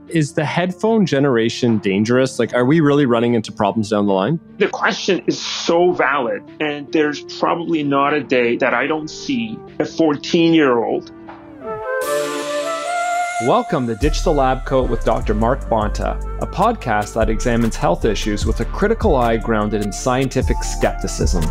Is the headphone generation dangerous? Like, are we really running into problems down the line? The question is so valid, and there's probably not a day that I don't see a 14-year-old. Welcome to Ditch the Lab Coat with Dr. Mark Bonta, a podcast that examines health issues with a critical eye grounded in scientific skepticism.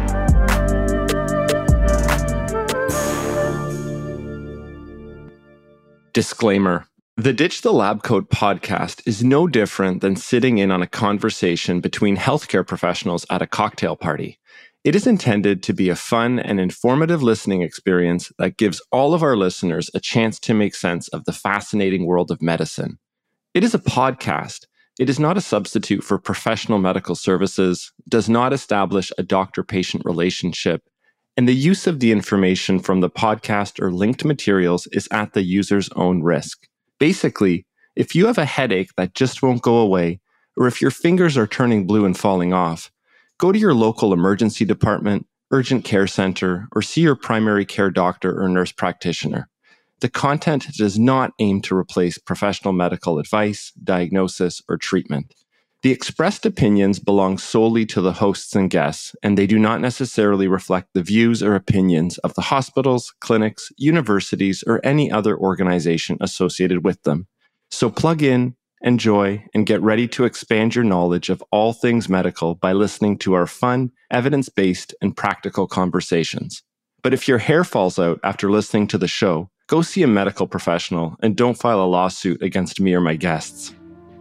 Disclaimer. The Ditch the Lab Coat podcast is no different than sitting in on a conversation between healthcare professionals at a cocktail party. It is intended to be a fun and informative listening experience that gives all of our listeners a chance to make sense of the fascinating world of medicine. It is a podcast. It is not a substitute for professional medical services, does not establish a doctor-patient relationship, and the use of the information from the podcast or linked materials is at the user's own risk. Basically, if you have a headache that just won't go away, or if your fingers are turning blue and falling off, go to your local emergency department, urgent care center, or see your primary care doctor or nurse practitioner. The content does not aim to replace professional medical advice, diagnosis, or treatment. The expressed opinions belong solely to the hosts and guests, and they do not necessarily reflect the views or opinions of the hospitals, clinics, universities, or any other organization associated with them. So plug in, enjoy, and get ready to expand your knowledge of all things medical by listening to our fun, evidence-based, and practical conversations. But if your hair falls out after listening to the show, go see a medical professional and don't file a lawsuit against me or my guests.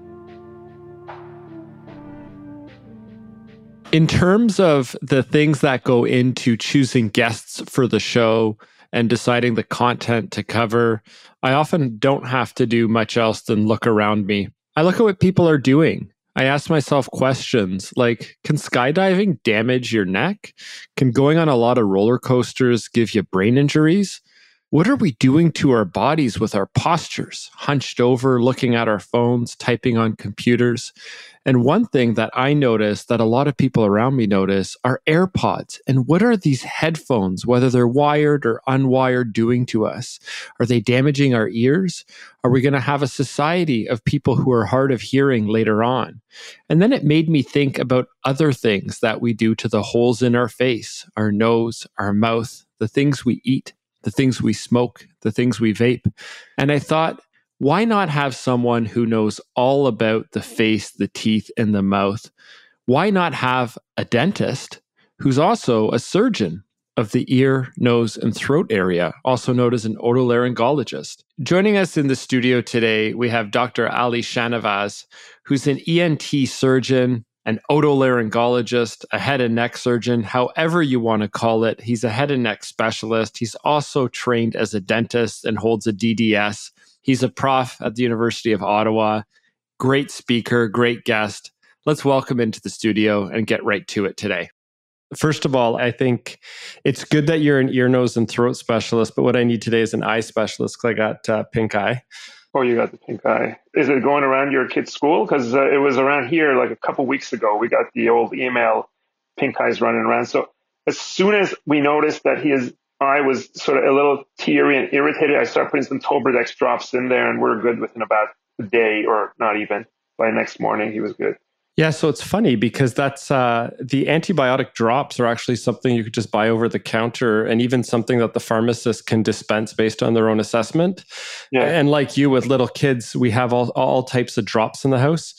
In terms of the things that go into choosing guests for the show and deciding the content to cover, I often don't have to do much else than look around me. I look at what people are doing. I ask myself questions like, can skydiving damage your neck? Can going on a lot of roller coasters give you brain injuries? What are we doing to our bodies with our postures? Hunched over, looking at our phones, typing on computers. And one thing that I notice that a lot of people around me notice are AirPods. And what are these headphones, whether they're wired or unwired, doing to us? Are they damaging our ears? Are we going to have a society of people who are hard of hearing later on? And then it made me think about other things that we do to the holes in our face, our nose, our mouth, the things we eat, the things we smoke, the things we vape. And I thought, why not have someone who knows all about the face, the teeth, and the mouth? Why not have a dentist who's also a surgeon of the ear, nose, and throat area, also known as an otolaryngologist? Joining us in the studio today, we have Dr. Ali Shanavaz, who's an ENT surgeon, an otolaryngologist, a head and neck surgeon, however you want to call it. He's a head and neck specialist. He's also trained as a dentist and holds a DDS. He's a prof at the University of Ottawa. Great speaker, great guest. Let's welcome into the studio and get right to it today. First of all, I think it's good that you're an ear, nose, and throat specialist, but what I need today is an eye specialist because I got pink eye. Oh, you got the pink eye. Is it going around your kid's school? Because it was around here like a couple weeks ago. We got the old email, pink eye's running around. So as soon as we noticed that his eye was sort of a little teary and irritated, I started putting some Tobradex drops in there, and we're good within about a day, or not even. By next morning, he was good. Yeah, so it's funny because that's the antibiotic drops are actually something you could just buy over the counter, and even something that the pharmacist can dispense based on their own assessment. Yeah. And like you with little kids, we have all types of drops in the house.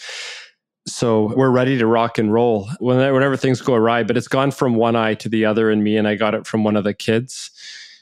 So we're ready to rock and roll whenever things go awry. But it's gone from one eye to the other in me, and I got it from one of the kids.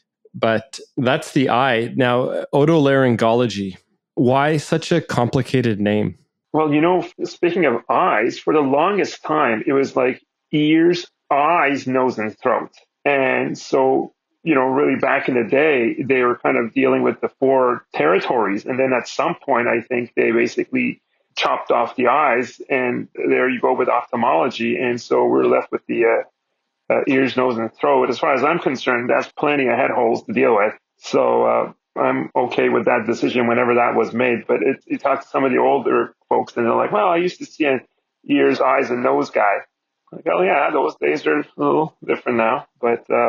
But that's the eye. Now, otolaryngology. Why such a complicated name? Well, you know, speaking of eyes, for the longest time, it was like ears, eyes, nose, and throat. And so, you know, really back in the day, they were kind of dealing with the four territories. And then at some point, I think they basically chopped off the eyes, and there you go with ophthalmology. And so we're left with the ears, nose, and throat. As far as I'm concerned, that's plenty of head holes to deal with. So I'm okay with that decision whenever that was made. But you talk to some of the older folks, and they're like, well, I used to see an ears, eyes, and nose guy. Like, oh, yeah, those days are a little different now. But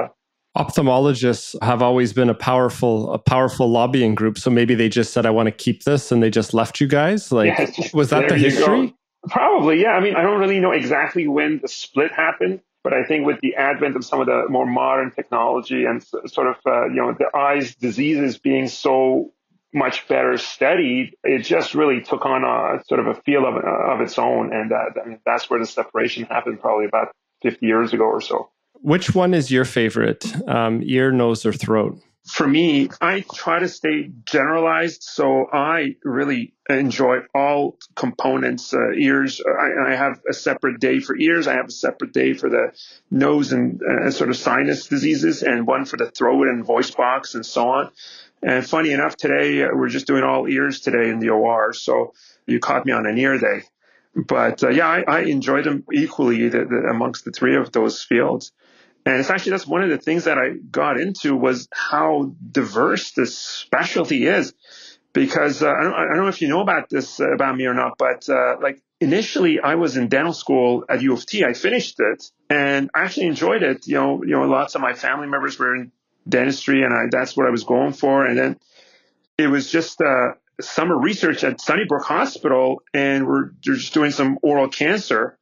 Ophthalmologists have always been a powerful lobbying group. So maybe they just said, I want to keep this, and they just left you guys. Yeah, Like, it's just, was that there the you go. history? Probably, yeah. I mean, I don't really know exactly when the split happened, but I think with the advent of some of the more modern technology and sort of, the eyes diseases being so much better studied, it just really took on a sort of a feel of its own. And I mean, that's where the separation happened probably about 50 years ago or so. Which one is your favorite? Ear, nose, or throat? For me, I try to stay generalized. So I really enjoy all components. Ears, I have a separate day for ears. I have a separate day for the nose and sort of sinus diseases, and one for the throat and voice box and so on. And funny enough, today we're just doing all ears today in the OR. So you caught me on an ear day. But I enjoy them equally amongst the three of those fields. And it's actually, that's one of the things that I got into, was how diverse this specialty is. Because I don't know if you know about this about me or not, but like initially I was in dental school at U of T. I finished it and I actually enjoyed it. Lots of my family members were in dentistry, and that's what I was going for. And then it was just summer research at Sunnybrook Hospital, and we're just doing some oral cancer.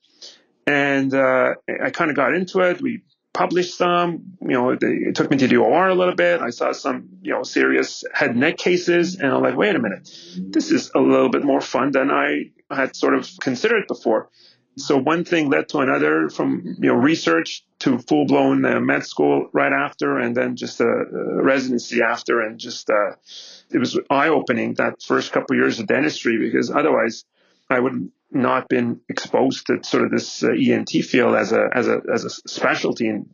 And I kind of got into it. We published some, it took me to the OR a little bit. I saw some, serious head and neck cases, and I'm like, wait a minute, this is a little bit more fun than I had sort of considered before. So one thing led to another, from, research to full blown med school right after, and then just a residency after. And just, it was eye opening that first couple of years of dentistry, because otherwise I would not been exposed to sort of this ENT field as a specialty, and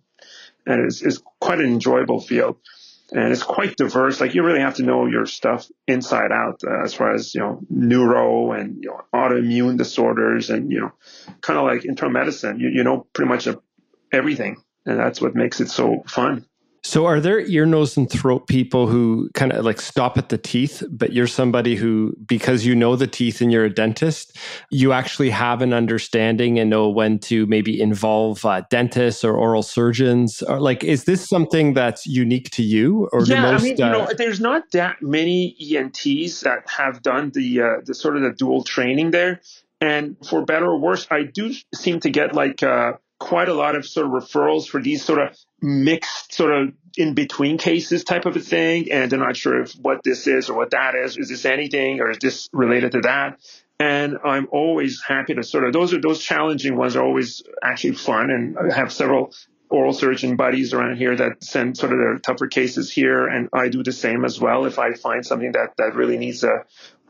it's quite an enjoyable field, and it's quite diverse. Like, you really have to know your stuff inside out, as far as neuro and autoimmune disorders, and kind of like internal medicine. You know pretty much everything, and that's what makes it so fun. So are there ear, nose, and throat people who kind of like stop at the teeth, but you're somebody who, because you know the teeth and you're a dentist, you actually have an understanding and know when to maybe involve dentists or oral surgeons? Or like, is this something that's unique to you? Or Yeah, most, I mean, there's not that many ENTs that have done the sort of the dual training there. And for better or worse, I do seem to get like quite a lot of sort of referrals for these sort of mixed sort of in between cases type of a thing. And they're not sure if what this is or what that is. Is this anything, or is this related to that? And I'm always happy to sort of, those challenging ones are always actually fun. And I have several oral surgeon buddies around here that send sort of their tougher cases here. And I do the same as well. If I find something that really needs a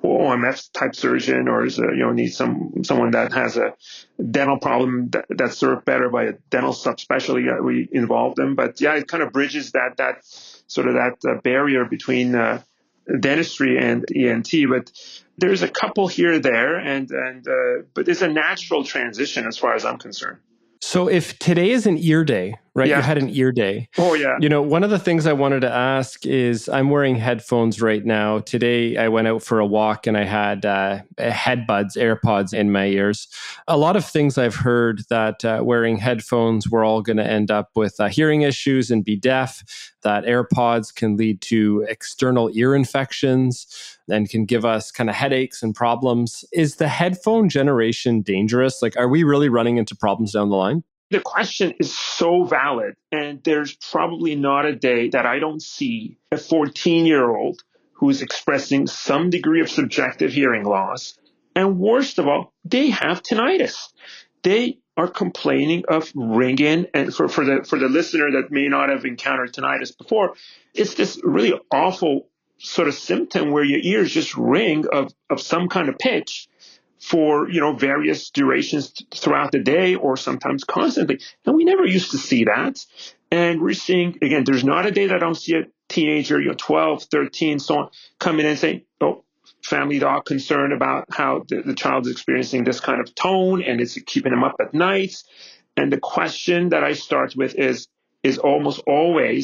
OMF type surgeon, or is needs someone that has a dental problem that's served better by a dental subspecialty, we involve them. But yeah, it kind of bridges that sort of that barrier between dentistry and ENT. But there's a couple here or there, and but it's a natural transition as far as I'm concerned. so if today is an ear day, right? Yeah. You had an ear day. Oh, yeah. One of the things I wanted to ask is, I'm wearing headphones right now. Today, I went out for a walk and I had headbuds, AirPods in my ears. A lot of things I've heard that wearing headphones, we're all going to end up with hearing issues and be deaf, that AirPods can lead to external ear infections and can give us kind of headaches and problems. Is the headphone generation dangerous? Like, are we really running into problems down the line? The question is so valid, and there's probably not a day that I don't see a 14-year-old who is expressing some degree of subjective hearing loss. And worst of all, they have tinnitus. They are complaining of ringing. And for the listener that may not have encountered tinnitus before, it's this really awful sort of symptom where your ears just ring of some kind of pitch for various durations throughout the day, or sometimes constantly. And we never used to see that. And we're seeing, again, there's not a day that I don't see a teenager, 12, 13, so on, come in and say, oh, family doc concerned about how the child is experiencing this kind of tone, and it's keeping them up at night. And the question that I start with is almost always,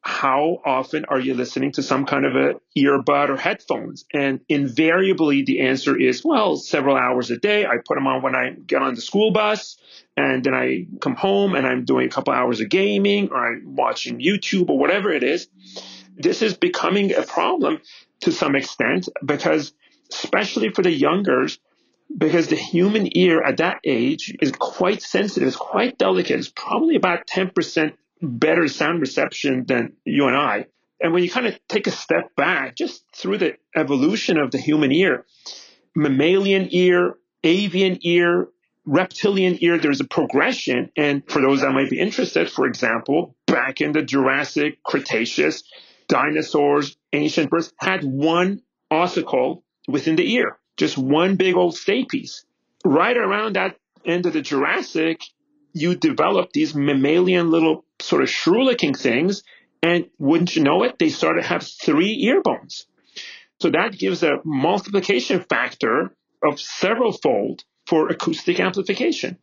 how often are you listening to some kind of a earbud or headphones? And invariably, the answer is, well, several hours a day. I put them on when I get on the school bus, and then I come home and I'm doing a couple hours of gaming, or I'm watching YouTube or whatever it is. This is becoming a problem to some extent because, especially for the youngers, because the human ear at that age is quite sensitive, it's quite delicate. It's probably about 10% better sound reception than you and I. And when you kind of take a step back, just through the evolution of the human ear, mammalian ear, avian ear, reptilian ear, there's a progression. And for those that might be interested, for example, back in the Jurassic, Cretaceous, dinosaurs, ancient birds had one ossicle within the ear, just one big old stay piece. Right around that end of the Jurassic, you develop these mammalian little sort of shrew-looking things, and wouldn't you know it, they started to have 3 ear bones. So that gives a multiplication factor of several fold for acoustic amplification.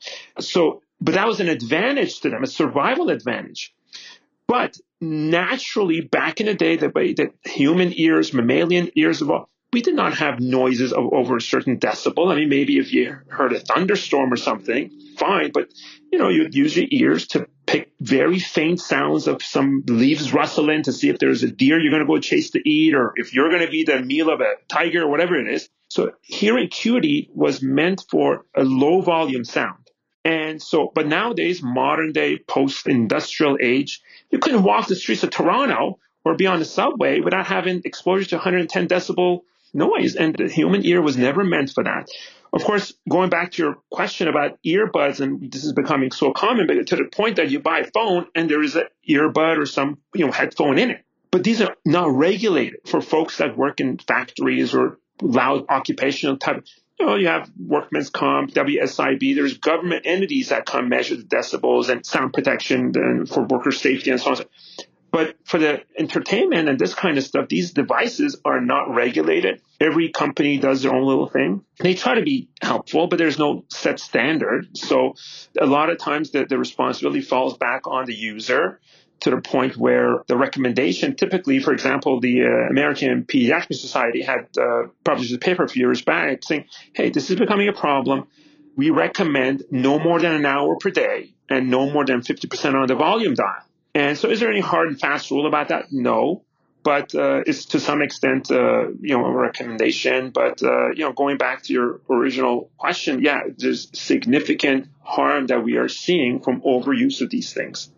But that was an advantage to them, a survival advantage. But naturally, back in the day, the way that human ears, mammalian ears evolved, we did not have noises of over a certain decibel. I mean, maybe if you heard a thunderstorm or something, fine. But, you'd use your ears to pick very faint sounds of some leaves rustling to see if there's a deer you're going to go chase to eat, or if you're going to be the meal of a tiger or whatever it is. So hearing acuity was meant for a low volume sound. And so, but nowadays, modern day, post-industrial age, you couldn't walk the streets of Toronto or be on the subway without having exposure to 110 decibel noise. And the human ear was never meant for that. Of course, going back to your question about earbuds, and this is becoming so common, but to the point that you buy a phone and there is an earbud or some headphone in it. But these are not regulated for folks that work in factories or loud occupational type. You have workman's comp, WSIB. There's government entities that come measure the decibels and sound protection and for worker safety and so on. But for the entertainment and this kind of stuff, these devices are not regulated. Every company does their own little thing. They try to be helpful, but there's no set standard. So a lot of times the responsibility falls back on the user, to the point where the recommendation, typically, for example, the American Pediatric Society had published a paper a few years back saying, hey, this is becoming a problem. We recommend no more than an hour per day and no more than 50% on the volume dial. And so is there any hard and fast rule about that? No. But it's to some extent, a recommendation. But, going back to your original question, yeah, there's significant harm that we are seeing from overuse of these things.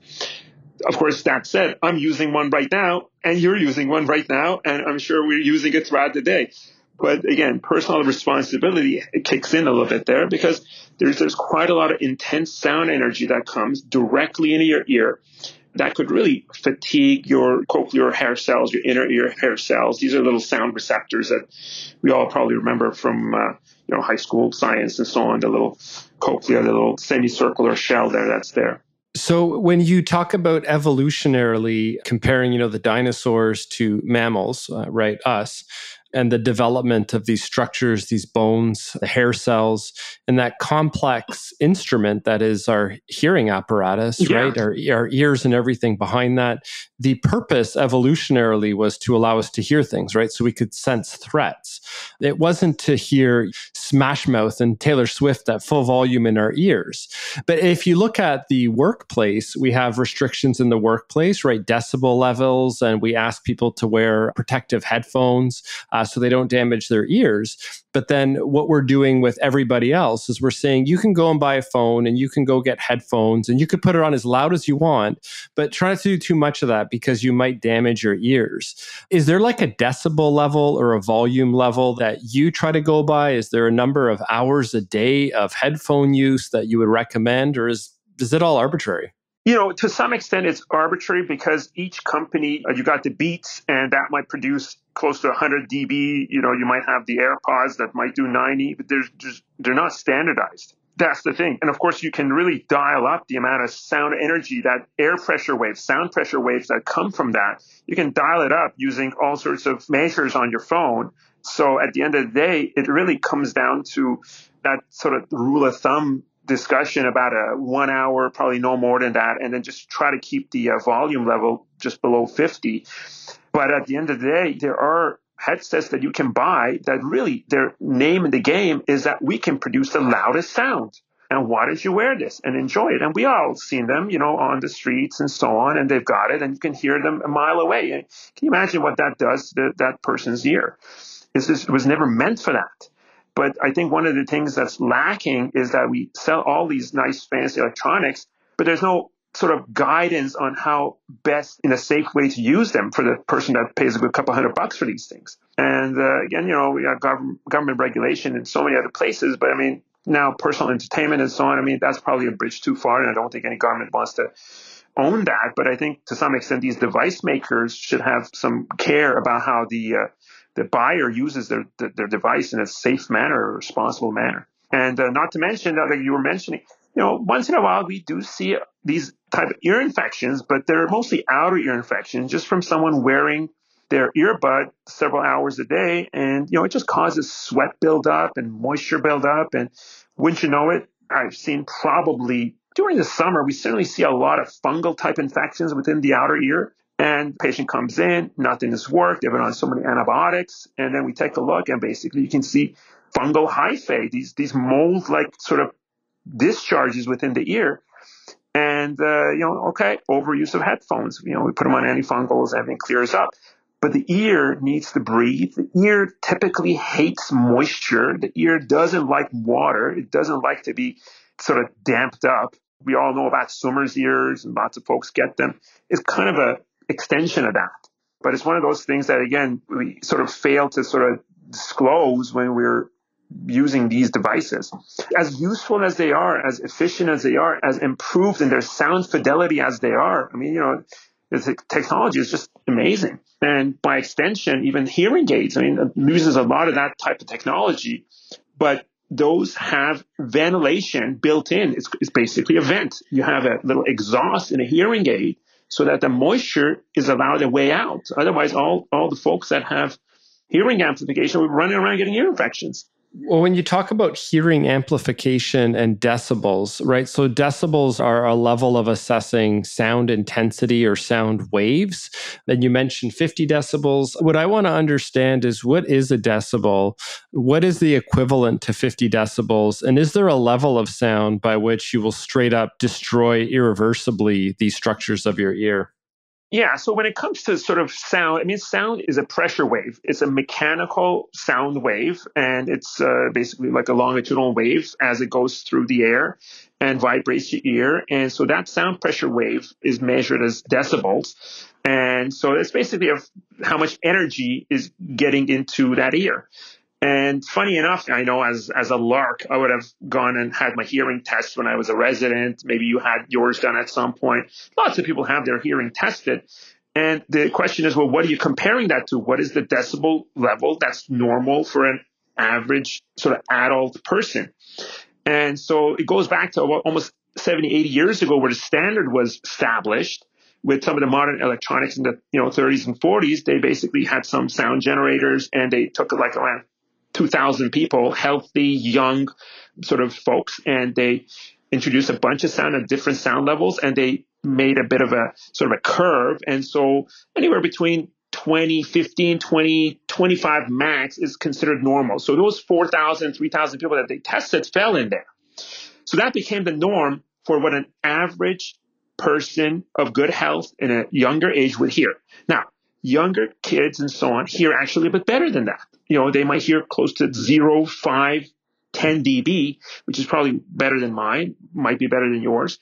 Of course, that said, I'm using one right now, and you're using one right now, and I'm sure we're using it throughout the day. But again, personal responsibility kicks in a little bit there, because there's quite a lot of intense sound energy that comes directly into your ear that could really fatigue your cochlear hair cells, your inner ear hair cells. These are little sound receptors that we all probably remember from high school science and so on, the little cochlea, the little semicircular shell that's there. So when you talk about evolutionarily comparing, the dinosaurs to mammals, right, us, and the development of these structures, these bones, the hair cells, and that complex instrument that is our hearing apparatus, right? Our ears and everything behind that. The purpose evolutionarily was to allow us to hear things, right? So we could sense threats. It wasn't to hear Smash Mouth and Taylor Swift at full volume in our ears. But if you look at the workplace, we have restrictions in the workplace, right? Decibel levels, and we ask people to wear protective headphones so they don't damage their ears. But then what we're doing with everybody else is we're saying you can go and buy a phone and you can go get headphones and you can put it on as loud as you want, but try not to do too much of that because you might damage your ears. Is there like a decibel level or a volume level that you try to go by? Is there a number of hours a day of headphone use that you would recommend, or is it all arbitrary? To some extent, it's arbitrary because each company, you got the Beats, and that might produce close to 100 dB. You might have the AirPods that might do 90, but they're not standardized. That's the thing. And of course, you can really dial up the amount of sound energy, that air pressure waves, sound pressure waves that come from that. You can dial it up using all sorts of measures on your phone. So at the end of the day, it really comes down to that sort of rule of thumb discussion about a 1 hour, probably no more than that, and then just try to keep the volume level just below 50. But at the end of the day, there are headsets that you can buy that really their name in the game is that we can produce the loudest sound. And why don't you wear this and enjoy it? And we all seen them, on the streets and so on, and they've got it, and you can hear them a mile away. And can you imagine what that does to that person's ear? It was never meant for that. But I think one of the things that's lacking is that we sell all these nice fancy electronics, but there's no sort of guidance on how best in a safe way to use them for the person that pays a good couple $100 for these things. And again, we have government regulation in so many other places, but I mean, now personal entertainment and so on, I mean, that's probably a bridge too far, and I don't think any government wants to own that. But I think to some extent, these device makers should have some care about how the buyer uses their device in a safe manner or responsible manner. And not to mention that, like you were mentioning, once in a while we do see these type of ear infections, but they're mostly outer ear infections just from someone wearing their earbud several hours a day. And, it just causes sweat buildup and moisture buildup. And wouldn't you know it, I've seen probably during the summer, we certainly see a lot of fungal type infections within the outer ear. And the patient comes in, nothing has worked. They've been on so many antibiotics. And then we take a look and basically you can see fungal hyphae, these mold-like sort of discharges within the ear. And, overuse of headphones. We put them on antifungals, everything clears up. But the ear needs to breathe. The ear typically hates moisture. The ear doesn't like water. It doesn't like to be sort of damped up. We all know about swimmer's ears, and lots of folks get them. It's kind of an extension of that. But it's one of those things that, again, we sort of fail to sort of disclose when we're using these devices. As useful as they are, as efficient as they are, as improved in their sound fidelity as they are, I mean, the technology is just amazing. And by extension, even hearing aids, I mean, it uses a lot of that type of technology, but those have ventilation built in. It's basically a vent. You have a little exhaust in a hearing aid so that the moisture is allowed to way out. Otherwise, all the folks that have hearing amplification will be running around getting ear infections. Well, when you talk about hearing amplification and decibels, right? So decibels are a level of assessing sound intensity or sound waves. Then you mentioned 50 decibels. What I want to understand is, what is a decibel? What is the equivalent to 50 decibels? And is there a level of sound by which you will straight up destroy irreversibly the structures of your ear? Yeah, so when it comes to sort of sound, I mean, sound is a pressure wave. It's a mechanical sound wave, and it's basically like a longitudinal wave as it goes through the air and vibrates your ear. And so that sound pressure wave is measured as decibels. And so it's basically how much energy is getting into that ear. And funny enough, I know as a lark, I would have gone and had my hearing test when I was a resident. Maybe you had yours done at some point. Lots of people have their hearing tested. And the question is, well, what are you comparing that to? What is the decibel level that's normal for an average sort of adult person? And so it goes back to almost 70, 80 years ago where the standard was established. With some of the modern electronics in the 30s and 40s, they basically had some sound generators, and they took like around 2,000 people, healthy, young sort of folks, and they introduced a bunch of sound at different sound levels, and they made a bit of a sort of a curve. And so anywhere between 20, 15, 20, 25 max is considered normal. So those 4,000, 3,000 people that they tested fell in there. So that became the norm for what an average person of good health in a younger age would hear. Now, younger kids and so on hear actually a bit better than that. They might hear close to 0, 5, 10 dB, which is probably better than mine, might be better than yours.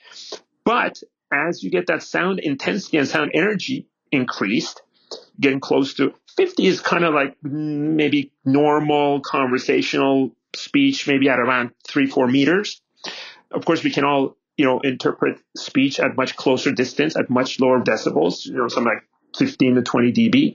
But as you get that sound intensity and sound energy increased, getting close to 50 is kind of like maybe normal conversational speech, maybe at around 3-4 meters. Of course, we can all, interpret speech at much closer distance, at much lower decibels, something like 15 to 20 dB.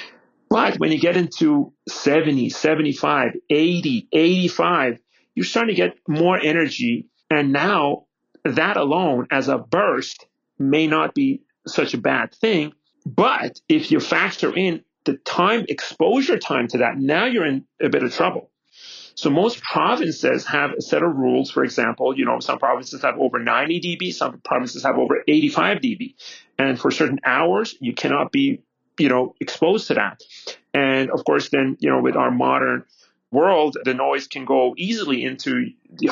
But when you get into 70, 75, 80, 85, you're starting to get more energy. And now that alone as a burst may not be such a bad thing. But if you factor in the exposure time to that, now you're in a bit of trouble. So most provinces have a set of rules. For example, some provinces have over 90 dB, some provinces have over 85 dB. And for certain hours, you cannot be, exposed to that. And of course, then, with our modern world, the noise can go easily into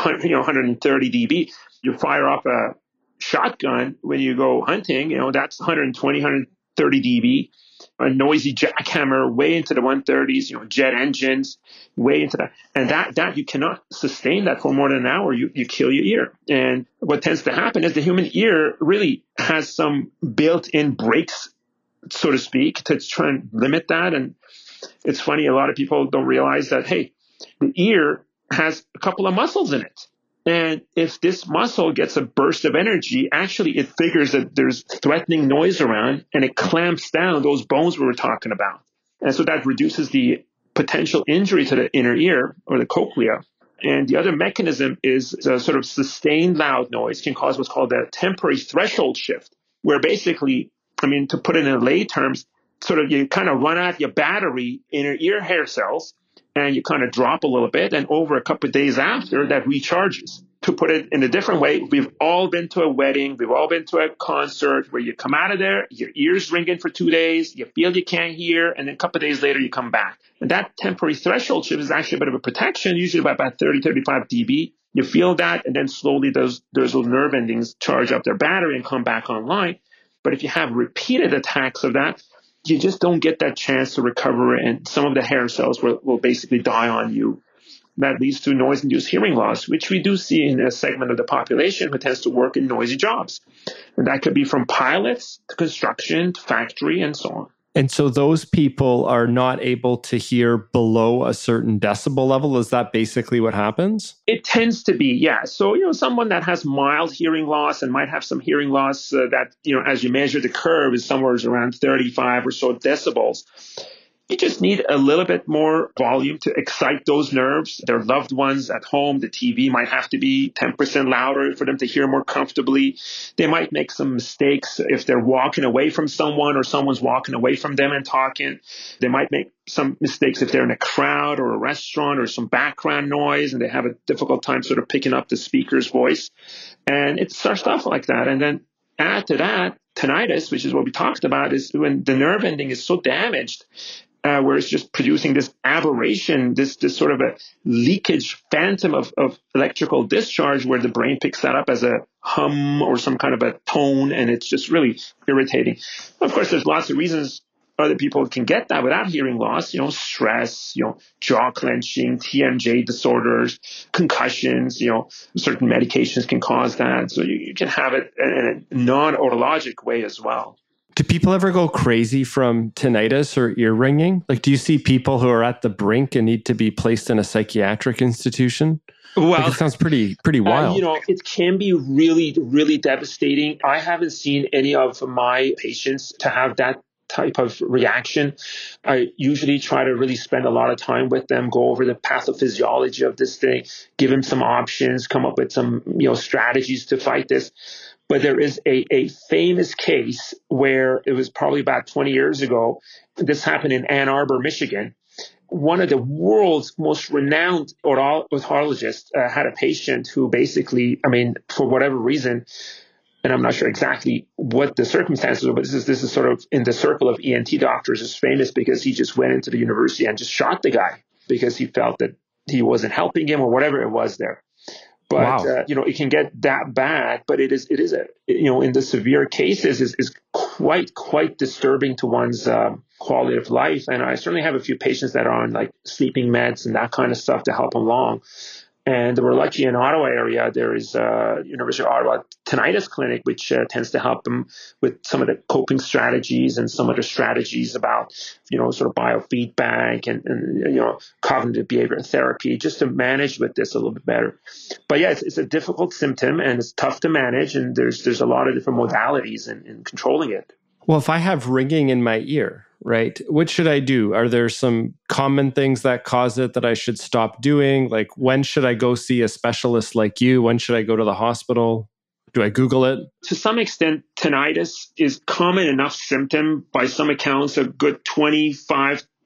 130 dB. You fire off a shotgun when you go hunting, that's 120, 130 dB. A noisy jackhammer way into the 130s, jet engines way into that. And that you cannot sustain that for more than an hour. You kill your ear. And what tends to happen is the human ear really has some built-in brakes, so to speak, to try and limit that. And it's funny, a lot of people don't realize that, hey, the ear has a couple of muscles in it. And if this muscle gets a burst of energy, actually it figures that there's threatening noise around and it clamps down those bones we were talking about. And so that reduces the potential injury to the inner ear or the cochlea. And the other mechanism is a sort of sustained loud noise can cause what's called a temporary threshold shift, where basically, to put it in lay terms, sort of you kind of run out your battery in your ear hair cells, and you kind of drop a little bit, and over a couple of days after, that recharges. To put it in a different way, we've all been to a wedding, we've all been to a concert where you come out of there, your ears ringing for 2 days, you feel you can't hear, and then a couple of days later you come back. And that temporary threshold shift is actually a bit of a protection, usually by about 30, 35 dB. You feel that, and then slowly those little nerve endings charge up their battery and come back online. But if you have repeated attacks of that, you just don't get that chance to recover, and some of the hair cells will basically die on you. That leads to noise-induced hearing loss, which we do see in a segment of the population who tends to work in noisy jobs. And that could be from pilots to construction to factory and so on. And so those people are not able to hear below a certain decibel level. Is that basically what happens? It tends to be, yeah. So, someone that has mild hearing loss and might have some hearing loss that, as you measure the curve is somewhere around 35 or so decibels. You just need a little bit more volume to excite those nerves. Their loved ones at home, the TV might have to be 10% louder for them to hear more comfortably. They might make some mistakes if they're walking away from someone or someone's walking away from them and talking. They might make some mistakes if they're in a crowd or a restaurant or some background noise and they have a difficult time sort of picking up the speaker's voice. And it starts off like that. And then add to that, tinnitus, which is what we talked about, is when the nerve ending is so damaged, where it's just producing this aberration, this sort of a leakage phantom of electrical discharge where the brain picks that up as a hum or some kind of a tone, and it's just really irritating. Of course, there's lots of reasons other people can get that without hearing loss, stress, jaw clenching, TMJ disorders, concussions, certain medications can cause that. So you can have it in a non-otologic way as well. Do people ever go crazy from tinnitus or ear ringing? Like, do you see people who are at the brink and need to be placed in a psychiatric institution? Well, it sounds pretty wild. It can be really, really devastating. I haven't seen any of my patients to have that type of reaction. I usually try to really spend a lot of time with them, go over the pathophysiology of this thing, give them some options, come up with some, strategies to fight this. But there is a famous case where it was probably about 20 years ago. This happened in Ann Arbor, Michigan. One of the world's most renowned otologists had a patient who basically, for whatever reason, and I'm not sure exactly what the circumstances are, but this is sort of in the circle of ENT doctors is famous because he just went into the university and just shot the guy because he felt that he wasn't helping him or whatever it was there. But, wow. It can get that bad, but it is in the severe cases is quite disturbing to one's quality of life. And I certainly have a few patients that are on like sleeping meds and that kind of stuff to help them along. And we're lucky in Ottawa area, there is a University of Ottawa tinnitus clinic, which tends to help them with some of the coping strategies and some other strategies about, sort of biofeedback and cognitive behavioral therapy, just to manage with this a little bit better. But yeah, it's a difficult symptom and it's tough to manage. And there's a lot of different modalities in controlling it. Well, if I have ringing in my ear, right, what should I do? Are there some common things that cause it that I should stop doing? Like, when should I go see a specialist like you? When should I go to the hospital? Do I Google it? To some extent, tinnitus is common enough symptom. By some accounts, a good 25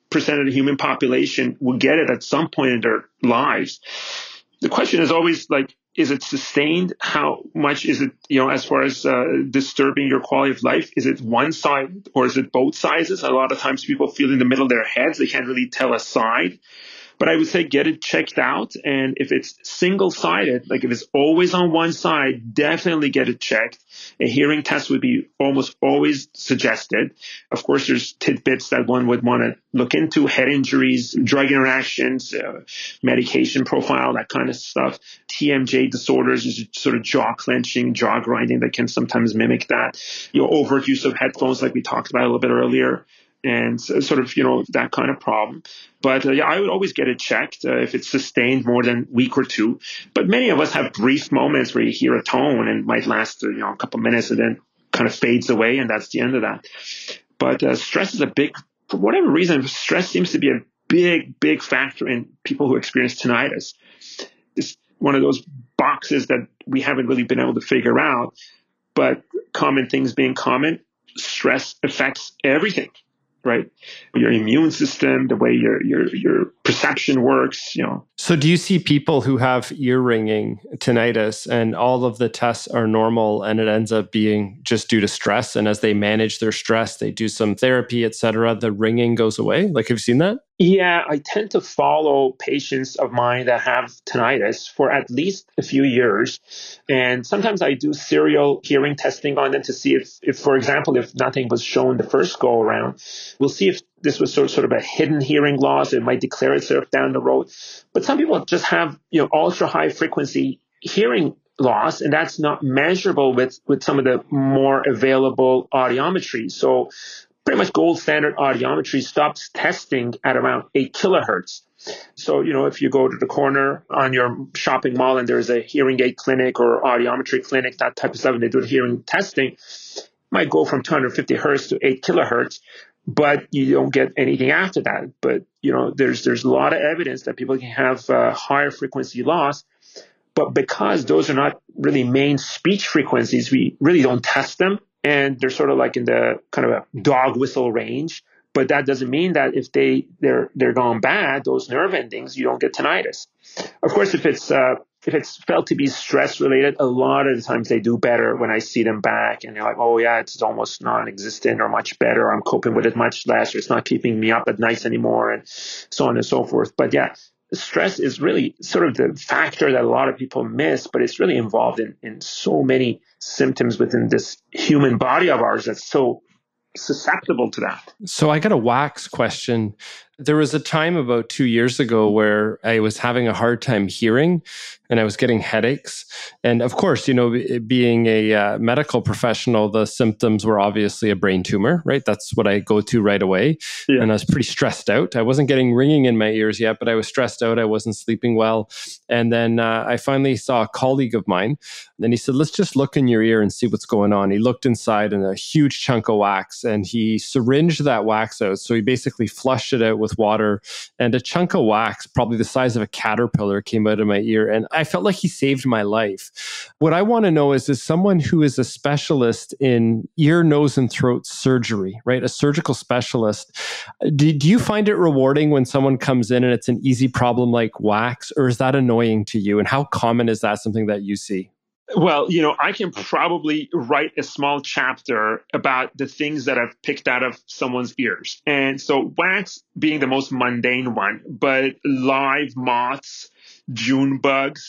of the human population will get it at some point in their lives. The question is always like, is it sustained? How much is it, as far as disturbing your quality of life? Is it one side or is it both sizes? A lot of times people feel in the middle of their heads. They can't really tell a side. But I would say get it checked out. And if it's single-sided, like if it's always on one side, definitely get it checked. A hearing test would be almost always suggested. Of course, there's tidbits that one would want to look into: head injuries, drug interactions, medication profile, that kind of stuff. TMJ disorders is sort of jaw clenching, jaw grinding that can sometimes mimic that. Overuse of headphones, like we talked about a little bit earlier. And sort of, that kind of problem. But I would always get it checked if it's sustained more than a week or two. But many of us have brief moments where you hear a tone and it might last, a couple minutes and then kind of fades away. And that's the end of that. But stress is for whatever reason, stress seems to be a big factor in people who experience tinnitus. It's one of those boxes that we haven't really been able to figure out. But common things being common, stress affects everything. Right, your immune system, the way your perception works. So, do you see people who have ear ringing, tinnitus, and all of the tests are normal, and it ends up being just due to stress? And as they manage their stress, they do some therapy, etc., the ringing goes away. Like, have you seen that? Yeah, I tend to follow patients of mine that have tinnitus for at least a few years. And sometimes I do serial hearing testing on them to see if, for example, if nothing was shown the first go around, we'll see if this was sort of a hidden hearing loss. It might declare itself down the road. But some people just have, ultra high frequency hearing loss, and that's not measurable with some of the more available audiometry. So pretty much gold standard audiometry stops testing at around 8 kilohertz. So, if you go to the corner on your shopping mall and there's a hearing aid clinic or audiometry clinic, that type of stuff, and they do the hearing testing, it might go from 250 hertz to 8 kilohertz, but you don't get anything after that. But, there's a lot of evidence that people can have higher frequency loss. But because those are not really main speech frequencies, we really don't test them. And they're sort of like in the kind of a dog whistle range. But that doesn't mean that if they're gone bad, those nerve endings, you don't get tinnitus. Of course, if it's felt to be stress related, a lot of the times they do better when I see them back and they're like, oh yeah, it's almost non-existent or much better. I'm coping with it much less, or it's not keeping me up at nights anymore, and so on and so forth. But yeah, stress is really sort of the factor that a lot of people miss, but it's really involved in so many symptoms within this human body of ours that's so susceptible to that. So I got a wax question. There was a time about 2 years ago where I was having a hard time hearing and I was getting headaches. And of course, being a medical professional, the symptoms were obviously a brain tumor, right? That's what I go to right away. Yeah. And I was pretty stressed out. I wasn't getting ringing in my ears yet, but I was stressed out. I wasn't sleeping well. And then I finally saw a colleague of mine and he said, let's just look in your ear and see what's going on. He looked inside and a huge chunk of wax and he syringed that wax out. So he basically flushed it out with water, and a chunk of wax, probably the size of a caterpillar, came out of my ear. And I felt like he saved my life. What I want to know is someone who is a specialist in ear, nose, and throat surgery, right? A surgical specialist. Do you find it rewarding when someone comes in and it's an easy problem like wax, or is that annoying to you? And how common is that something that you see? Well, I can probably write a small chapter about the things that I've picked out of someone's ears. And so wax being the most mundane one, but live moths, June bugs,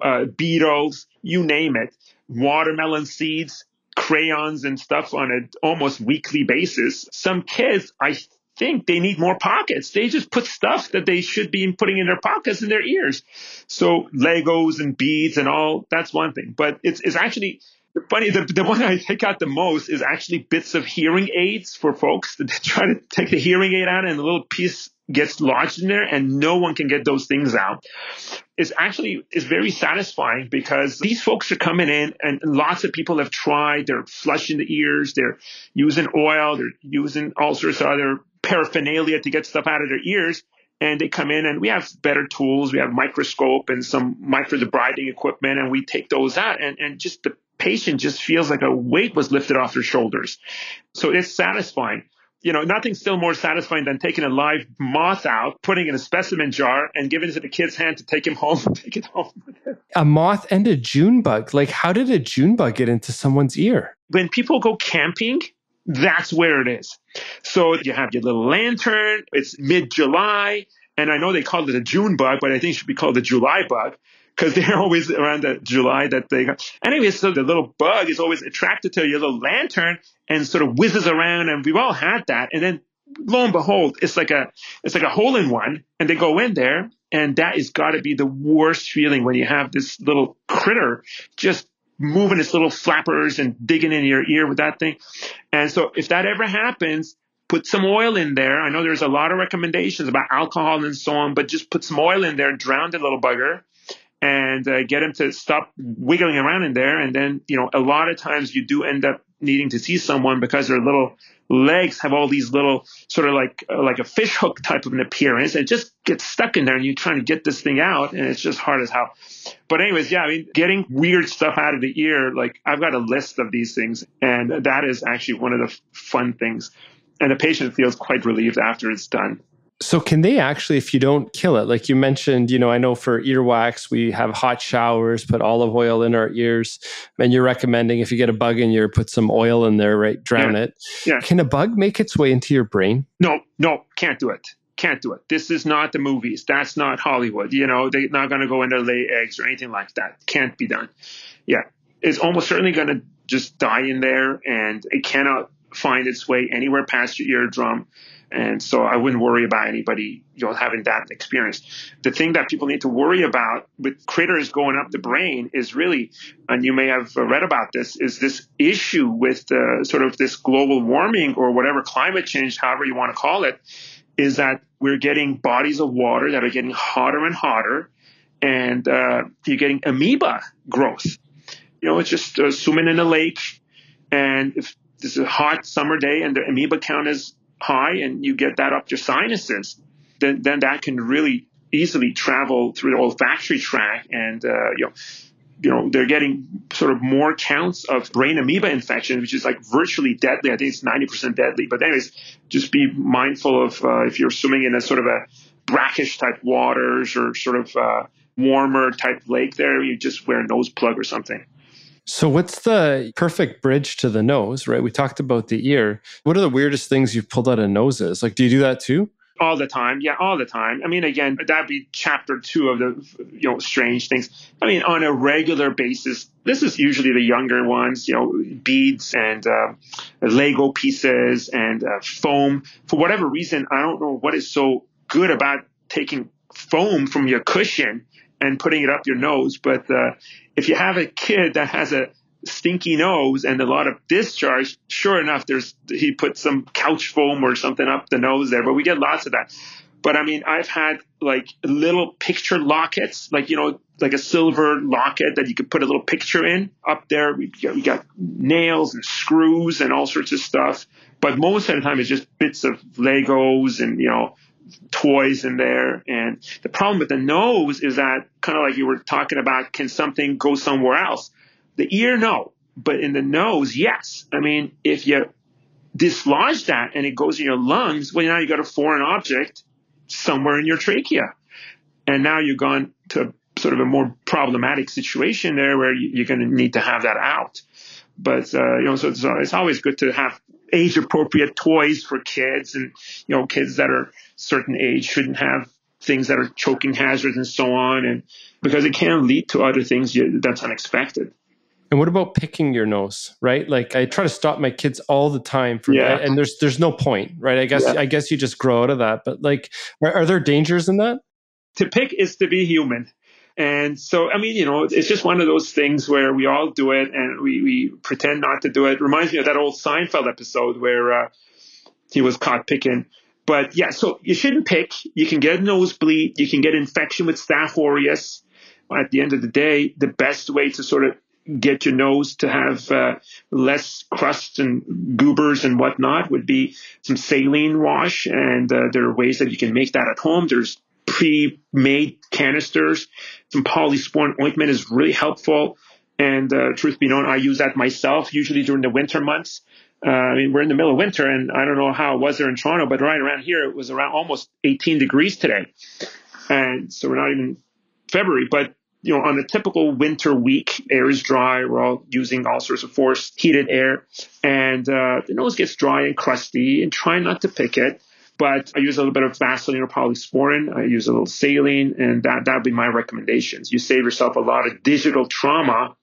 beetles, you name it, watermelon seeds, crayons and stuff on an almost weekly basis. Some kids, I think they need more pockets. They just put stuff that they should be putting in their pockets in their ears. So Legos and beads and all, that's one thing. But it's actually funny. The one I pick out the most is actually bits of hearing aids for folks that try to take the hearing aid out and a little piece gets lodged in there and no one can get those things out. It's very satisfying because these folks are coming in and lots of people have tried. They're flushing the ears. They're using oil. They're using all sorts of other paraphernalia to get stuff out of their ears. And they come in and we have better tools. We have microscope and some microdebriding equipment, and we take those out. And just the patient just feels like a weight was lifted off their shoulders. So it's satisfying. nothing's still more satisfying than taking a live moth out, putting it in a specimen jar, and giving it to the kid's hand to take him home. Take it home. A moth and a June bug. Like, how did a June bug get into someone's ear? When people go camping, that's where it is. So you have your little lantern. It's mid-July, and I know they call it a June bug, but I think it should be called a July bug, because they're always around the July that they got. Anyway, so the little bug is always attracted to your little lantern and sort of whizzes around, and we've all had that. And then lo and behold, it's like a hole in one, and they go in there, and that has got to be the worst feeling when you have this little critter just moving its little flappers and digging in your ear with that thing. And so if that ever happens, put some oil in there. I know there's a lot of recommendations about alcohol and so on, but just put some oil in there, drown the little bugger, and get him to stop wiggling around in there. And then, a lot of times you do end up needing to see someone because their little legs have all these little sort of like a fish hook type of an appearance. It just gets stuck in there, and you're trying to get this thing out, and it's just hard as hell. But anyways, yeah, I mean, getting weird stuff out of the ear, like I've got a list of these things, and that is actually one of the fun things. And the patient feels quite relieved after it's done. So can they actually, if you don't kill it, like you mentioned, I know for earwax, we have hot showers, put olive oil in our ears, and you're recommending if you get a bug in your ear, put some oil in there, right? Drown it. Yeah. Can a bug make its way into your brain? No, can't do it. Can't do it. This is not the movies. That's not Hollywood. They're not going to go in there, lay eggs or anything like that. Can't be done. Yeah. It's almost certainly going to just die in there, and it cannot find its way anywhere past your eardrum. And so I wouldn't worry about anybody, having that experience. The thing that people need to worry about with critters going up the brain is really, and you may have read about this, is this issue with sort of this global warming or whatever, climate change, however you want to call it, is that we're getting bodies of water that are getting hotter and hotter, and you're getting amoeba growth. It's just swimming in a lake, and if this is a hot summer day and the amoeba count is high and you get that up your sinuses, then that can really easily travel through the olfactory tract, and they're getting sort of more counts of brain amoeba infection, which is like virtually deadly. I think it's 90% deadly. But anyways, just be mindful of if you're swimming in a sort of a brackish type waters or sort of warmer type lake there, you just wear a nose plug or something. So what's the perfect bridge to the nose, right? We talked about the ear. What are the weirdest things you've pulled out of noses? Like, do you do that too? All the time. Yeah, all the time. I mean, again, that'd be chapter 2 of the, strange things. I mean, on a regular basis, this is usually the younger ones, beads and Lego pieces and foam. For whatever reason, I don't know what is so good about taking foam from your cushion and putting it up your nose. But if you have a kid that has a stinky nose and a lot of discharge, sure enough, he put some couch foam or something up the nose there. But we get lots of that. But I mean, I've had like little picture lockets, like a silver locket that you could put a little picture in up there. We got nails and screws and all sorts of stuff. But most of the time, it's just bits of Legos and toys in there. And the problem with the nose is that, kind of like you were talking about, can something go somewhere else? The ear, no. But in the nose, yes. I mean, if you dislodge that and it goes in your lungs, well, now you got a foreign object somewhere in your trachea. And now you've gone to sort of a more problematic situation there where you're going to need to have that out. But, so it's always good to have age-appropriate toys for kids, and, kids that are certain age shouldn't have things that are choking hazards and so on, and because it can lead to other things that's unexpected. And what about picking your nose, right? Like, I try to stop my kids all the time and there's no point, right? I guess you just grow out of that. But like, are there dangers in that? To pick is to be human. And so, I mean, it's just one of those things where we all do it and we pretend not to do it. Reminds me of that old Seinfeld episode where he was caught picking. But yeah, so you shouldn't pick. You can get a nosebleed. You can get infection with Staph aureus. At the end of the day, the best way to sort of get your nose to have less crust and goobers and whatnot would be some saline wash. And there are ways that you can make that at home. There's pre-made canisters. Some polysporin ointment is really helpful. And truth be known, I use that myself, usually during the winter months. I mean, we're in the middle of winter, and I don't know how it was there in Toronto, but right around here, it was around almost 18 degrees today. And so we're not even February, but on a typical winter week, air is dry. We're all using all sorts of forced heated air, and the nose gets dry and crusty. And try not to pick it, but I use a little bit of Vaseline or polysporin. I use a little saline, and that'd be my recommendations. You save yourself a lot of digital trauma.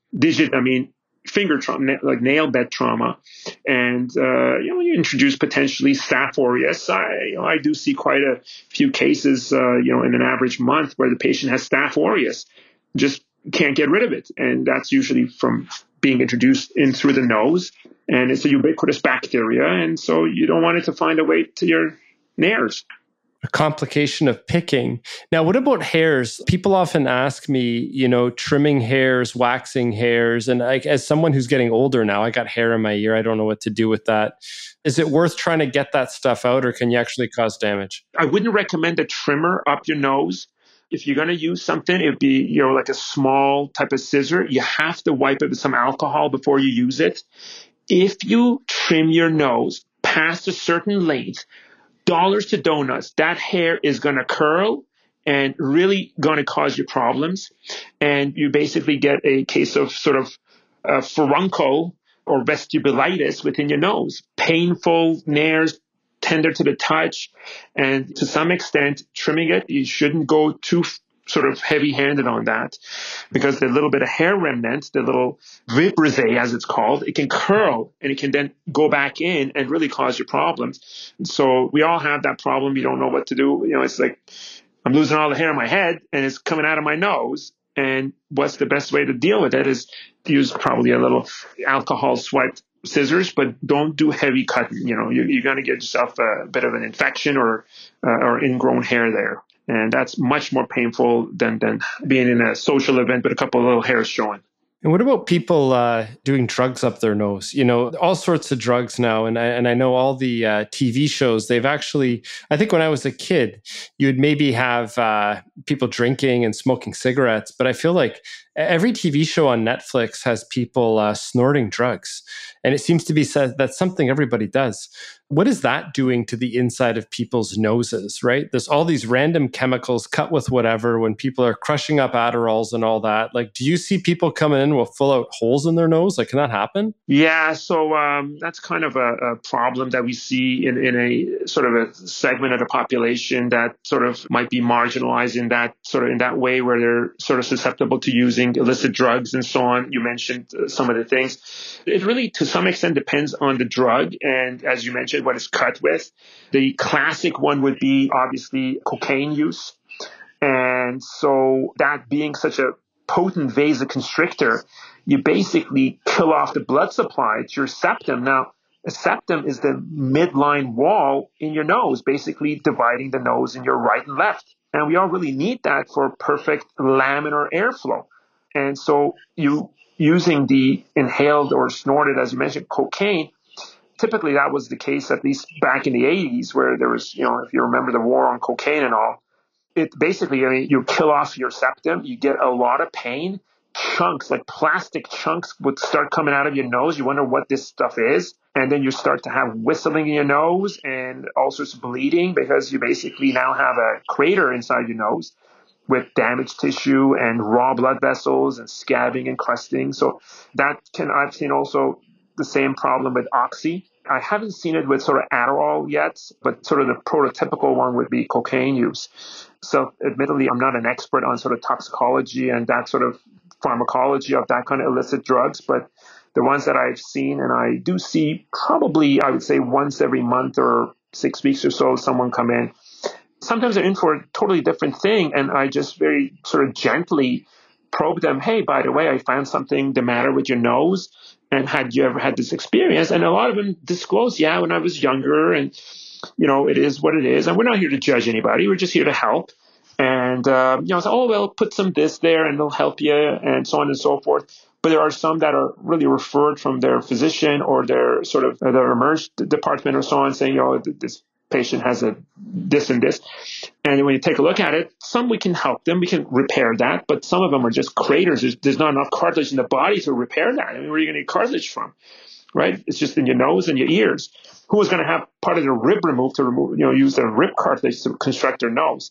Finger trauma, like nail bed trauma, and you introduce potentially Staph aureus. I do see quite a few cases, in an average month where the patient has Staph aureus, just can't get rid of it, and that's usually from being introduced in through the nose, and it's a ubiquitous bacteria, and so you don't want it to find a way to your nares. A complication of picking. Now, what about hairs? People often ask me, trimming hairs, waxing hairs. And as someone who's getting older now, I got hair in my ear. I don't know what to do with that. Is it worth trying to get that stuff out, or can you actually cause damage? I wouldn't recommend a trimmer up your nose. If you're going to use something, it'd be, like a small type of scissor. You have to wipe it with some alcohol before you use it. If you trim your nose past a certain length, dollars to donuts, that hair is going to curl and really going to cause you problems. And you basically get a case of sort of furuncle or vestibulitis within your nose. Painful nares, tender to the touch. And to some extent, trimming it, you shouldn't go too sort of heavy-handed on that, because the little bit of hair remnant, the little vibrissae as it's called, it can curl and it can then go back in and really cause you problems. So we all have that problem. You don't know what to do. It's like I'm losing all the hair on my head and it's coming out of my nose. And what's the best way to deal with it is to use probably a little alcohol swipe scissors, but don't do heavy cutting. You're going to get yourself a bit of an infection or ingrown hair there. And that's much more painful than being in a social event with a couple of little hairs showing. And what about people doing drugs up their nose? All sorts of drugs now. And I know all the TV shows, they've actually, I think when I was a kid, you would maybe have people drinking and smoking cigarettes. But I feel like every TV show on Netflix has people snorting drugs. And it seems to be said that's something everybody does. What is that doing to the inside of people's noses, right? There's all these random chemicals cut with whatever when people are crushing up Adderalls and all that. Like, do you see people coming in with full out holes in their nose? Like, can that happen? Yeah, so that's kind of a problem that we see in a sort of a segment of the population that sort of might be marginalized in that way, where they're sort of susceptible to using illicit drugs and so on. You mentioned some of the things. It really, to some extent, depends on the drug. And as you mentioned, what it's cut with. The classic one would be obviously cocaine use. And so that being such a potent vasoconstrictor, you basically kill off the blood supply to your septum. Now, a septum is the midline wall in your nose, basically dividing the nose in your right and left. And we all really need that for perfect laminar airflow. And so you using the inhaled or snorted, as you mentioned, cocaine, typically that was the case, at least back in the 80s, where there was, if you remember the war on cocaine and all, it basically, you kill off your septum, you get a lot of pain, chunks, like plastic chunks would start coming out of your nose. You wonder what this stuff is. And then you start to have whistling in your nose and all sorts of bleeding, because you basically now have a crater inside your nose with damaged tissue and raw blood vessels and scabbing and crusting. So I've seen also the same problem with Oxy. I haven't seen it with sort of Adderall yet, but sort of the prototypical one would be cocaine use. So admittedly, I'm not an expert on sort of toxicology and that sort of pharmacology of that kind of illicit drugs, but the ones that I've seen, and I do see probably, I would say once every month or 6 weeks or so, someone come in. Sometimes they're in for a totally different thing, and I just very sort of gently probe them. Hey, by the way, I found something the matter with your nose. And had you ever had this experience? And a lot of them disclose, yeah, when I was younger, and, it is what it is. And we're not here to judge anybody. We're just here to help. And, say, oh, well, put some this there and it'll help you, and so on and so forth. But there are some that are really referred from their physician or their sort of their emerge department or so on, saying, this patient has this and this. And when you take a look at it, some we can help them, we can repair that, but some of them are just craters. There's not enough cartilage in the body to repair that. I mean, where are you going to get cartilage from? right? It's just in your nose and your ears. Who was going to have part of their rib removed to remove, use their rib cartilage to construct their nose?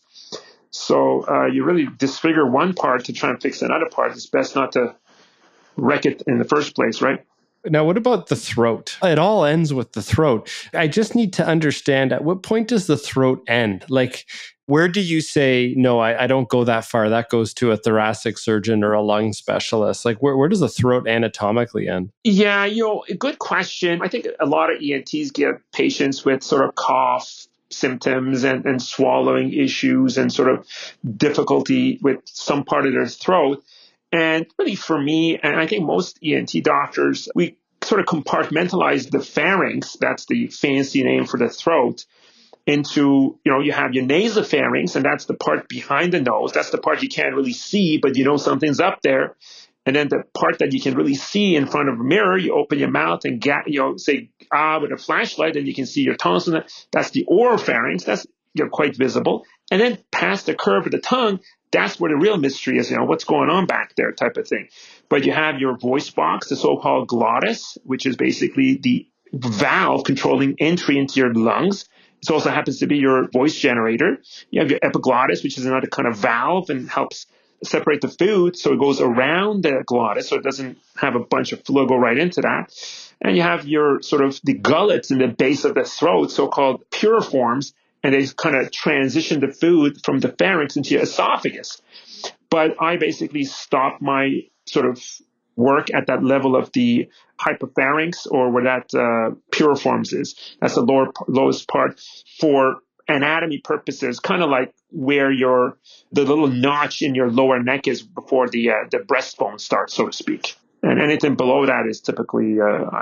So you really disfigure one part to try and fix another part. It's best not to wreck it in the first place, right? Now, what about the throat? It all ends with the throat. I just need to understand, at what point does the throat end? Like, where do you say, no, I don't go that far. That goes to a thoracic surgeon or a lung specialist. Like, where does the throat anatomically end? Yeah, good question. I think a lot of ENTs give patients with sort of cough symptoms and swallowing issues and sort of difficulty with some part of their throat. And really for me, and I think most ENT doctors, we sort of compartmentalize the pharynx, that's the fancy name for the throat, into, you have your nasopharynx, and that's the part behind the nose. That's the part you can't really see, but something's up there. And then the part that you can really see in front of a mirror, you open your mouth and say ah with a flashlight, and you can see your tonsils. That's the oropharynx. That's quite visible. And then past the curve of the tongue, that's where the real mystery is, what's going on back there type of thing. But you have your voice box, the so-called glottis, which is basically the valve controlling entry into your lungs. It also happens to be your voice generator. You have your epiglottis, which is another kind of valve and helps separate the food so it goes around the glottis so it doesn't have a bunch of fluid go right into that. And you have your sort of the gullets in the base of the throat, so-called piriforms, and they kind of transition the food from the pharynx into your esophagus. But I basically stop my sort of work at that level of the hypopharynx, or where that piriforms is. That's the lowest part for anatomy purposes, kind of like where the little notch in your lower neck is before the breastbone starts, so to speak. And anything below that is typically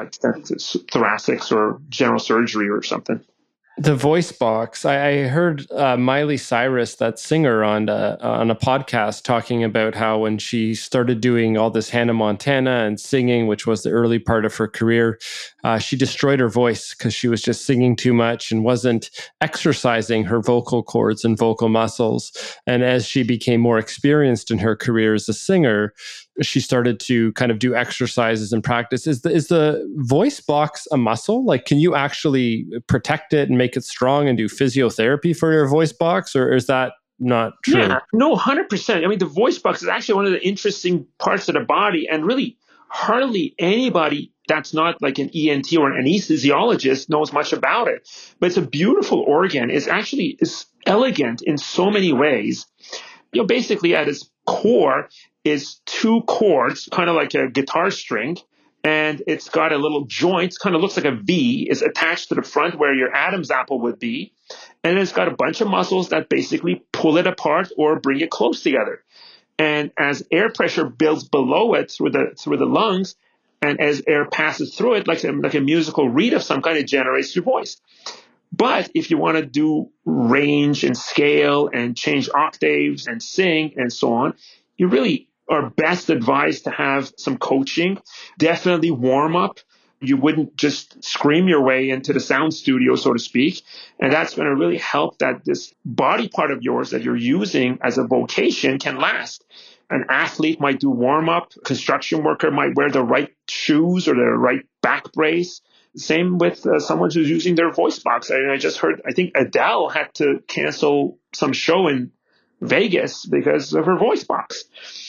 thoracics or general surgery or something. The voice box. I heard Miley Cyrus, that singer, on a podcast talking about how when she started doing all this Hannah Montana and singing, which was the early part of her career, she destroyed her voice because she was just singing too much and wasn't exercising her vocal cords and vocal muscles. And as she became more experienced in her career as a singer, she started to kind of do exercises and practice. Is the voice box a muscle? Like, can you actually protect it and make it strong and do physiotherapy for your voice box, or is that not true? Yeah, no, 100%. I mean, the voice box is actually one of the interesting parts of the body, and really hardly anybody that's not like an ENT or an anesthesiologist knows much about it. But it's a beautiful organ. It's elegant in so many ways. Basically at its core is two cords, kind of like a guitar string, and it's got a little joint, kind of looks like a V, is attached to the front where your Adam's apple would be, and it's got a bunch of muscles that basically pull it apart or bring it close together. And as air pressure builds below it through the lungs, and as air passes through it, like a musical reed of some kind, it generates your voice. But if you want to do range and scale and change octaves and sing and so on, you really are best advised to have some coaching, definitely warm up. You wouldn't just scream your way into the sound studio, so to speak. And that's going to really help that this body part of yours that you're using as a vocation can last. An athlete might do warm up. A construction worker might wear the right shoes or the right back brace. Same with someone who's using their voice box. I just heard, I think Adele had to cancel some show in Vegas because of her voice box.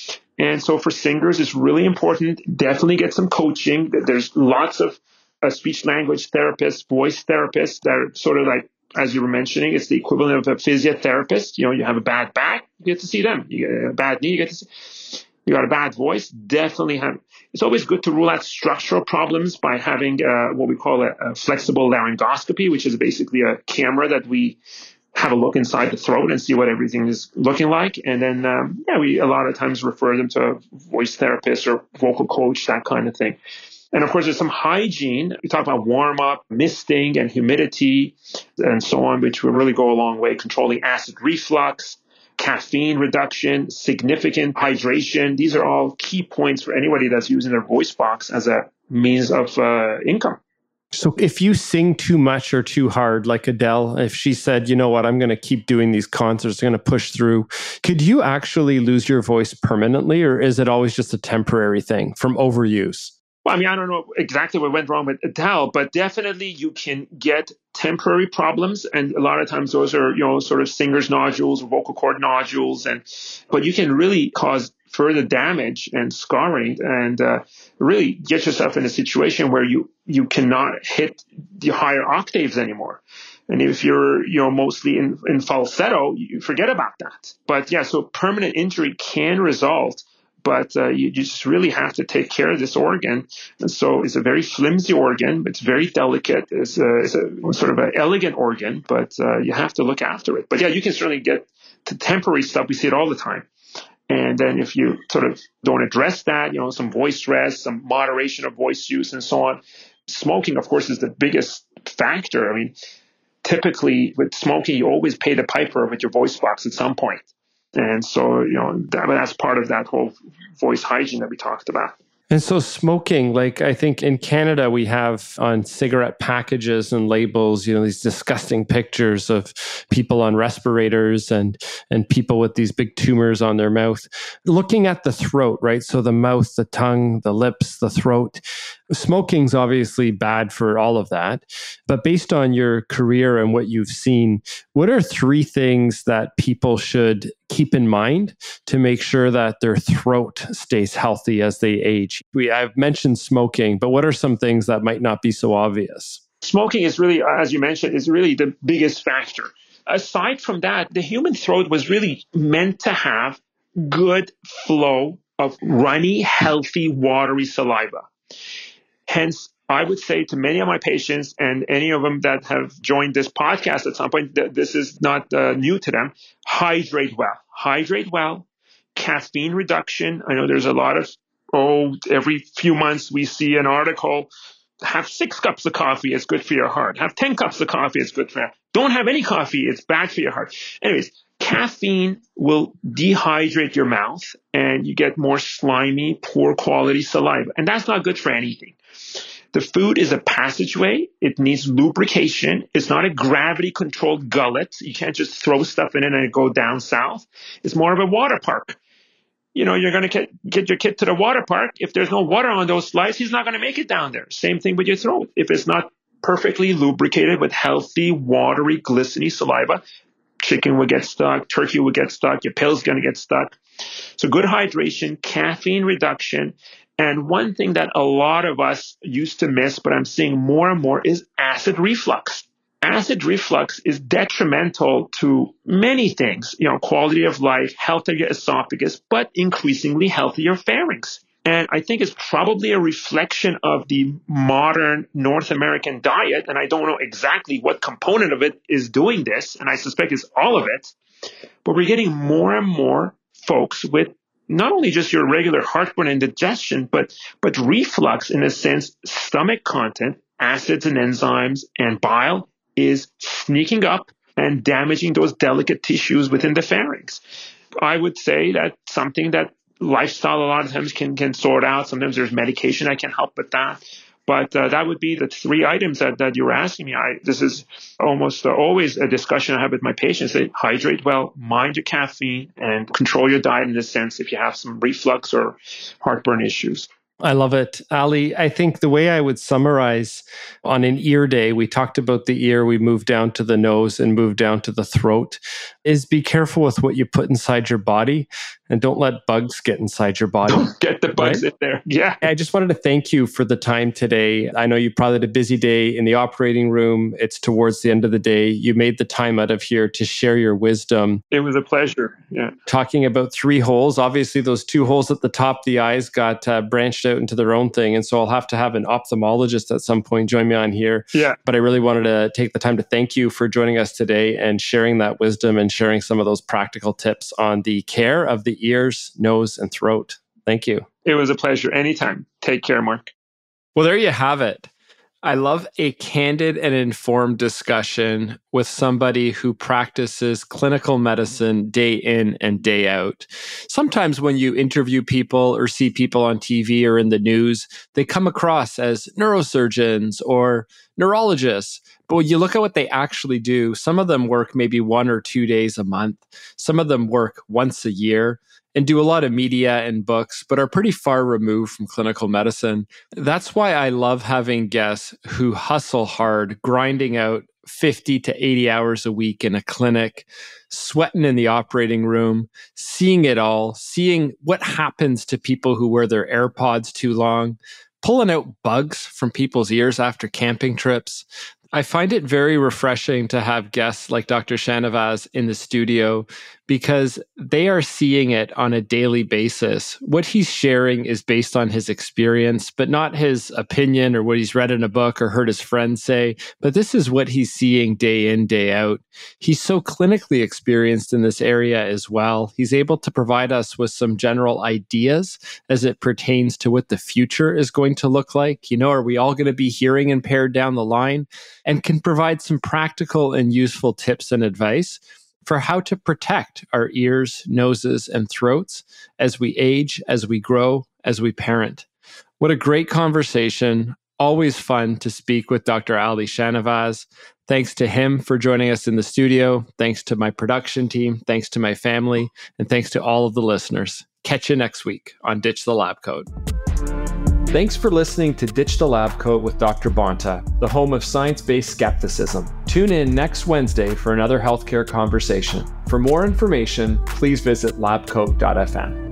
And so for singers, it's really important. Definitely get some coaching. There's lots of speech language therapists, voice therapists that are sort of like, as you were mentioning, it's the equivalent of a physiotherapist. You have a bad back, you get to see them. You get a bad knee, you get to see. You got a bad voice, definitely have. It's always good to rule out structural problems by having what we call a flexible laryngoscopy, which is basically a camera that we have a look inside the throat and see what everything is looking like. And then, we a lot of times refer them to a voice therapist or vocal coach, that kind of thing. And of course, there's some hygiene. We talk about warm up, misting, and humidity, and so on, which will really go a long way. Controlling acid reflux, caffeine reduction, significant hydration. These are all key points for anybody that's using their voice box as a means of income. So if you sing too much or too hard, like Adele, if she said, you know what, I'm going to keep doing these concerts, I'm going to push through, could you actually lose your voice permanently, or is it always just a temporary thing from overuse? Well, I mean, I don't know exactly what went wrong with Adele, but definitely you can get temporary problems. And a lot of times those are, sort of singer's nodules, vocal cord nodules. But you can really cause further damage and scarring and really get yourself in a situation where you cannot hit the higher octaves anymore. And if you're, mostly in falsetto, you forget about that. But yeah, so permanent injury can result, but you just really have to take care of this organ. And so it's a very flimsy organ. It's very delicate. It's a sort of an elegant organ, but you have to look after it. But yeah, you can certainly get to temporary stuff. We see it all the time. And then if you sort of don't address that, some voice rest, some moderation of voice use and so on. Smoking, of course, is the biggest factor. I mean, typically with smoking, you always pay the piper with your voice box at some point. And so, that's part of that whole voice hygiene that we talked about. And so smoking, like I think in Canada, we have on cigarette packages and labels, these disgusting pictures of people on respirators and people with these big tumors on their mouth. Looking at the throat, right? So the mouth, the tongue, the lips, the throat. Smoking's obviously bad for all of that. But based on your career and what you've seen, what are 3 things that people should keep in mind to make sure that their throat stays healthy as they age? I've mentioned smoking, but what are some things that might not be so obvious? Smoking is really, as you mentioned, is really the biggest factor. Aside from that, the human throat was really meant to have good flow of runny, healthy, watery saliva. Hence, I would say to many of my patients and any of them that have joined this podcast at some point, this is not new to them, hydrate well. Hydrate well. Caffeine reduction. I know there's a lot of, every few months we see an article, have 6 cups of coffee, it's good for your heart. Have 10 cups of coffee, it's good for your heart. Don't have any coffee, it's bad for your heart. Anyways, caffeine will dehydrate your mouth and you get more slimy, poor quality saliva. And that's not good for anything. The food is a passageway. It needs lubrication. It's not a gravity-controlled gullet. You can't just throw stuff in it and it go down south. It's more of a water park. You're going to get your kid to the water park. If there's no water on those slides, he's not going to make it down there. Same thing with your throat. If it's not perfectly lubricated with healthy, watery, glistening saliva, chicken will get stuck, turkey will get stuck, your pill's going to get stuck. So good hydration, caffeine reduction. And one thing that a lot of us used to miss, but I'm seeing more and more, is acid reflux. Acid reflux is detrimental to many things, quality of life, health of your esophagus, but increasingly healthier pharynx. And I think it's probably a reflection of the modern North American diet. And I don't know exactly what component of it is doing this. And I suspect it's all of it. But we're getting more and more folks with not only just your regular heartburn and digestion, but reflux in a sense, stomach content, acids and enzymes and bile is sneaking up and damaging those delicate tissues within the pharynx. I would say that's something that lifestyle a lot of times can sort out. Sometimes there's medication that can help with that. But that would be the 3 items that you were asking me. This is almost always a discussion I have with my patients. They hydrate well, mind your caffeine, and control your diet in this sense if you have some reflux or heartburn issues. I love it. Ali, I think the way I would summarize on an ear day, we talked about the ear, we moved down to the nose and moved down to the throat, is be careful with what you put inside your body and don't let bugs get inside your body. Don't get the bugs in there. Yeah. I just wanted to thank you for the time today. I know you probably had a busy day in the operating room. It's towards the end of the day. You made the time out of here to share your wisdom. It was a pleasure. Yeah. Talking about 3 holes. Obviously, those 2 holes at the top, the eyes got branched out into their own thing. And so I'll have to have an ophthalmologist at some point join me on here. Yeah. But I really wanted to take the time to thank you for joining us today and sharing that wisdom and sharing some of those practical tips on the care of the ears, nose, and throat. Thank you. It was a pleasure. Anytime. Take care, Mark. Well, there you have it. I love a candid and informed discussion with somebody who practices clinical medicine day in and day out. Sometimes when you interview people or see people on TV or in the news, they come across as neurosurgeons or neurologists. But when you look at what they actually do, some of them work maybe 1 or 2 days a month. Some of them work once a year. and do a lot of media and books, but are pretty far removed from clinical medicine. That's why I love having guests who hustle hard, grinding out 50 to 80 hours a week in a clinic, sweating in the operating room, seeing it all, seeing what happens to people who wear their AirPods too long, pulling out bugs from people's ears after camping trips. I find it very refreshing to have guests like Dr. Shanavaz in the studio because they are seeing it on a daily basis. What he's sharing is based on his experience, but not his opinion or what he's read in a book or heard his friends say, but this is what he's seeing day in, day out. He's so clinically experienced in this area as well. He's able to provide us with some general ideas as it pertains to what the future is going to look like. You know, are we all going to be hearing impaired down the line? And can provide some practical and useful tips and advice for how to protect our ears, noses, and throats as we age, as we grow, as we parent. What a great conversation. Always fun to speak with Dr. Ali Shanavaz. Thanks to him for joining us in the studio. Thanks to my production team. Thanks to my family. And thanks to all of the listeners. Catch you next week on Ditch the Lab Coat. Thanks for listening to Ditch the Lab Coat with Dr. Bonta, the home of science-based skepticism. Tune in next Wednesday for another healthcare conversation. For more information, please visit labcoat.fm.